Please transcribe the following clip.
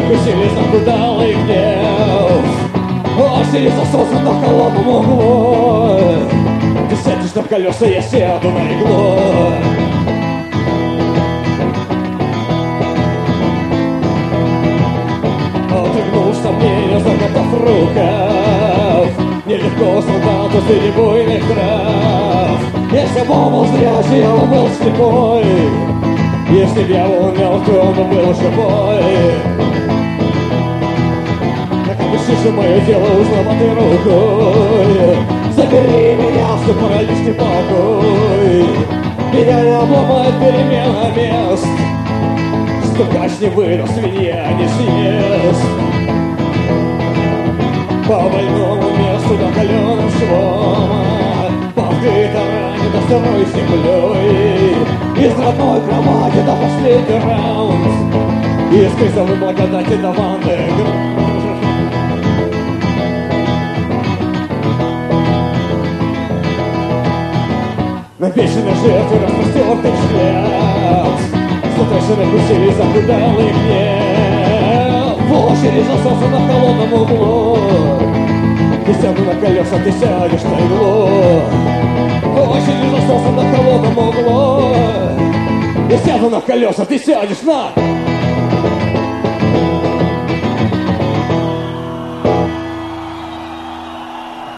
прикусили захудалый гнев. Осень засосан на холодном углу. Ты сядешь на колеса, я сяду на иглу. Отрыгнул сомнения, закатав рукав. Нелегко страдал ты среди буйных трав. Если б он был зрячий, я бы был слепой. Если б я умел, то он бы был живой. Так опиши мое дело узловатой рукой. Забери меня в ступор лишний покой. Меня не обломает перемена мест. Стукач не вырос, свинья не съест. По больному месту накаленным швом, по вкрытым ране до сырой землей. Из родной кровати до последний раунд, из крысовой благодати до ванны. На вечной жертве распростертый взгляд, Сутрешины крутили захудалый гнев. В очередь засосан на холодном углу. Ты сяду на колеса, ты сядешь на иглу. В очередь засосан на холодном углу. Я сяду на колеса, ты сядешь на